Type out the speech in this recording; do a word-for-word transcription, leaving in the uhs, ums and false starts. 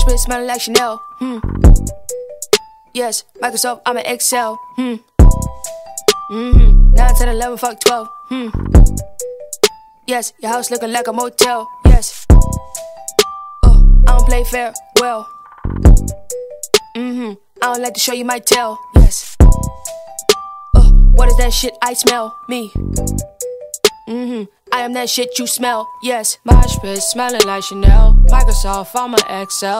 Mosh pit smelling like Chanel. Hmm. Yes, Microsoft, I'm an Excel. Hmm. Mm-hmm. nine, ten, eleven, fuck twelve. Hmm. Yes, your house looking like a motel. Yes. Oh, I don't play fair. Well. Mm-hmm. I don't like to show you my tail. Yes. Oh, what is that shit I smell? Me. Mm-hmm. I am that shit you smell. Yes. Mosh pit smelling like Chanel. Microsoft, I'm an Excel.